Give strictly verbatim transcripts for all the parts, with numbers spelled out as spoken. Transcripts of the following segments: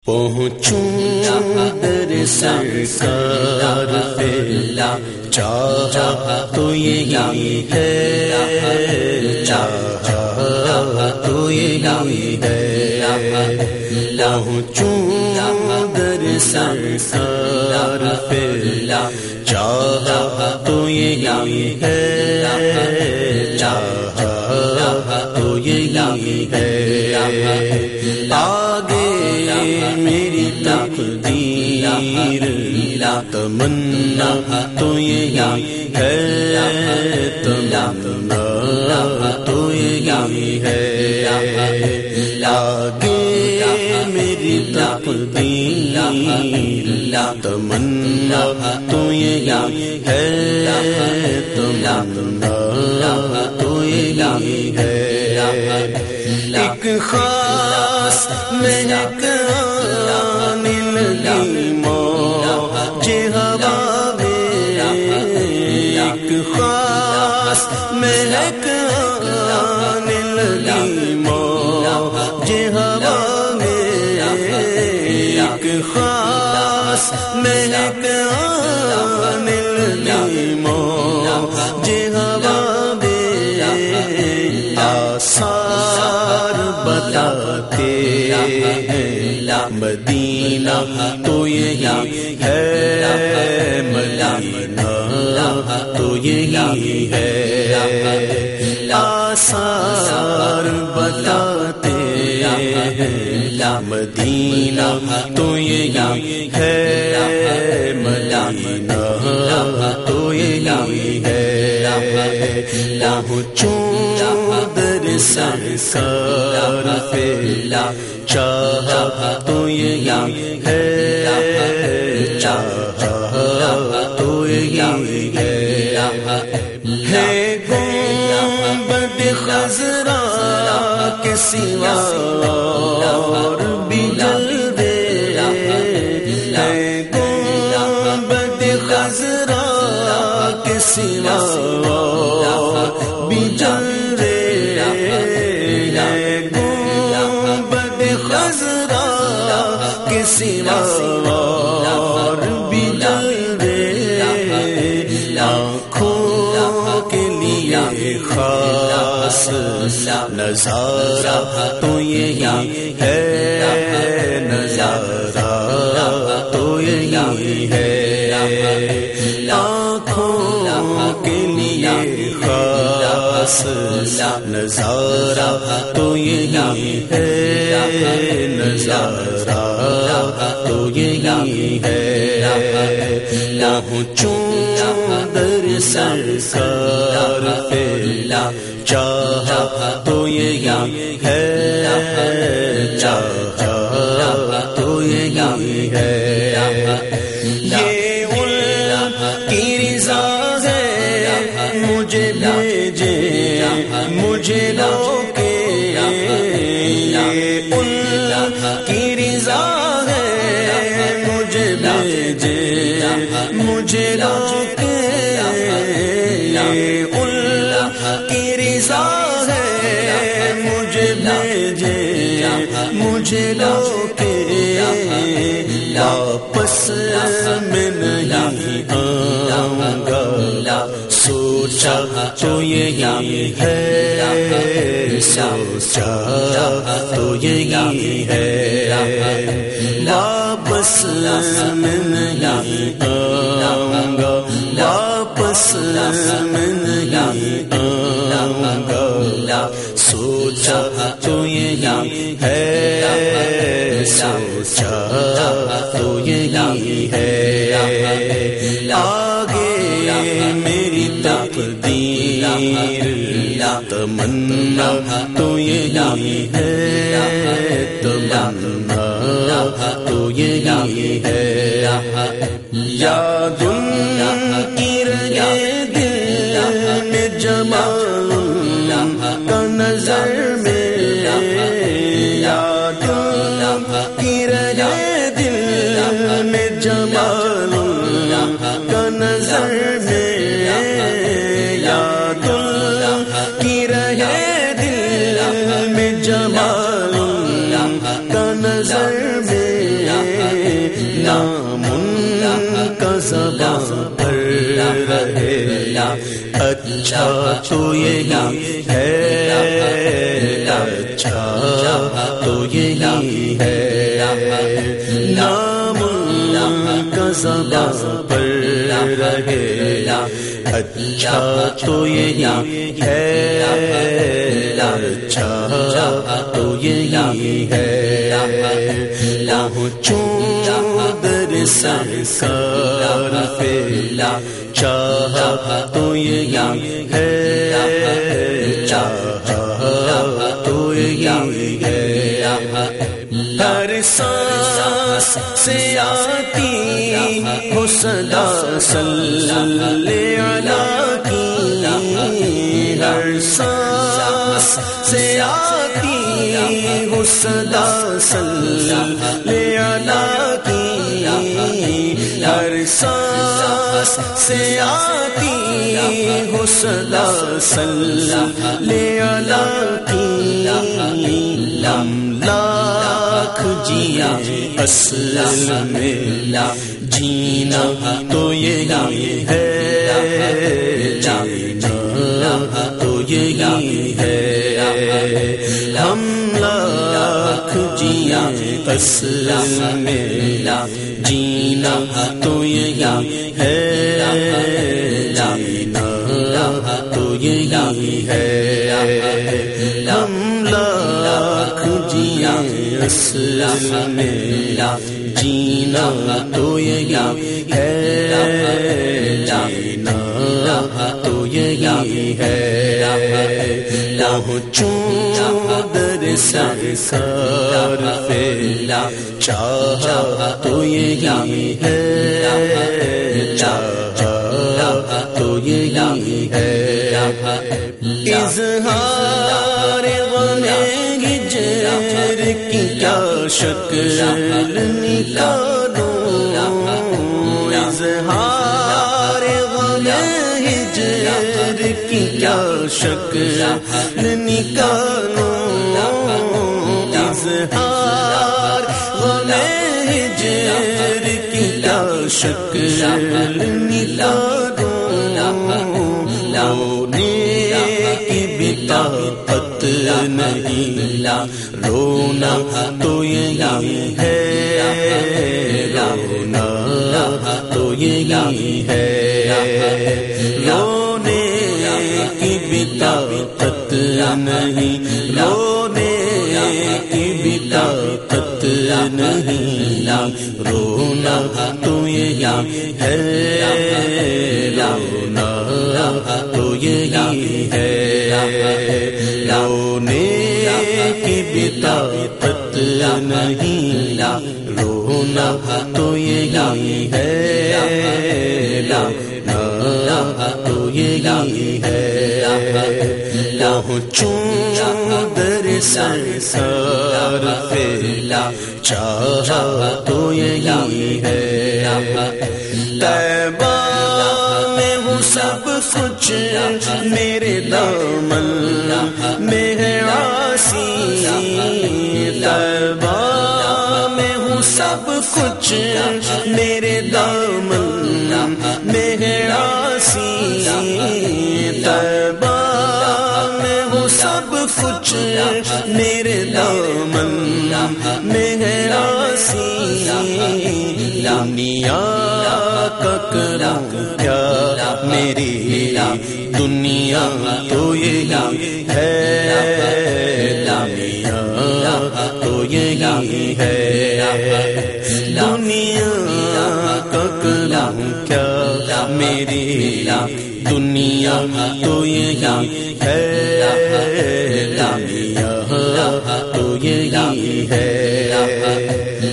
پہنچوں در سرکار پہ چاہا تو یہی ہے، چاہا تو یہی ہے، پہنچوں در سرکار پہ چاہا تو یہی ہے، چاہا تو یہی ہے، آگے میری تقدیر تمنا تو یہی ہے، تمنا تو یہی ہے، آگے میری تقدیر تمنا تو یہی ہے، تمنا تو یہی ہے، ایک خاص مہک آنے لگی موج ہوا میں، ایک خاص مہک آنے لگی موج ہوا میں، ایک خاص مہک آنے لگی موج ہوا میں، آثار بتاتے ہیں مدینہ تو یہی ہے، مدینہ تو یہی ہے، آثار بتاتے ہیں مدینہ تو یہی ہے، مدینہ تو یہی ہے، پہنچوں در سرکار پہ چاہا تو یہی ہے، چاہا تو یہی ہے، ہے گنبد خضرا کے سوا اور بھی جلوے، ہے گنبد خضرا کے سوا اور بھی جلوے، ہے گنبد خضرا کے سوا اور بھی جلوے، آنکھوں کے لیے خاص نظارہ تو یہی ہے، نظارہ تو یہی ہے، آنکھوں کے لیے خاص نظارہ تو یہی ہے، نظارہ تو یہی ہے، پہنچوں در سرکار پہ چاہا تو یہی ہے، چاہا تو یہی ہے، یہ ان کی رضا ہے مجھے بھیجے مجھے روکے، یہ ان کی رضا ہے مجھے بھیجے مجھے روکے، یہ ان کی رضا ہے مجھے بھیجے مجھے روکے، واپس میں نہیں آؤں گا سوچا تو یہی ہے، سوچا تو یہی ہے، واپس میں نہیں آؤں گا، واپس میں نہیں آؤں گا، سوچا تو یہی ہے، سوچا تو یہی ہے، آگے میری تقدیر تمنا تو یہی ہے، تمنا تو یہی ہے، یاد ان کی رہے دل میں جمال کا نظر میں، یاد ان کی رہے دل میں جمال کا نظر میں، یاد کی رہے دل میں جمال کا نظر میں، نام ان کا زبان پر رہے، اچھا تو یہی ہے، اچھا تو یہی ہے، نام ان کا زبان پر رہے، اچھا تو یہی ہے، اچھا تو یہی ہے، پہنچوں در سرکار پہ، چاہا تو یہی ہے، چاہا تو یہی ہے، ہر سانس سے آتی ہو صدا صلی علیہ کی، ہر سانس سے آتی ہو صدا صلی علیہ کی، ہر سانس سے آتی ہو صدا صلی علیہ کی، لاکھ جیا اصل میں جینا تو یہی ہے، جینا تو یہی ہے، ہم لاکھ جیا اصل میں جینا تو یہی ہے، جینا تو یہی ہے، ہم لاکھ جیا اصل میں جینا تو یہی ہے، جینا تو یہی ہے، پہنچوں در سرکار پہ، چاہا تو یہی ہے، چاہا تو یہی ہے، اظہار غم ہجر کی کیا شکل نکالوں، اظہار غم ہجر کی کیا شکل نکالوں، اظہار غم ہجر کی کیا شکل نکالوں، رونے کی بھی طاقت نہیں، رونا تو یہی ہے، رونا تو یہی ہے، رونے کی بھی طاقت نہیں، رونے کی بھی طاقت نہیں، رونا تو یہی ہے، رونا تو یہی ہے، رونے کی بھی طاقت نہیں، رونا تو یہی ہے، رونا تو یہی ہے، پہنچوں در سرکار پہ، چاہا تو یہی ہے، طیبہ میں ہوں سب کچھ میرے دامن میں ہے عاصی، طیبہ میں ہوں سب کچھ میرے دامن میں ہے عاصی، طیبہ میں ہوں سب کچھ میرے دامن میں ہے عاصی، دنیا کا کروں کیا میری دنیا تو یہی ہے، دنیا تو یہی ہے، دنیا کا کروں کیا میری دنیا تو یہی ہے، دنیا تو یہی ہے،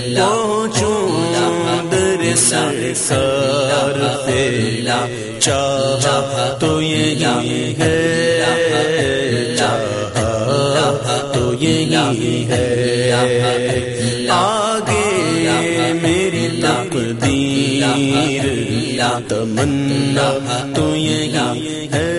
پہنچوں در سرکار پہ، چاہا تو یہی ہے، چاہا تو یہی ہے، آگے میری تقدیر تمنا تو یہی ہے،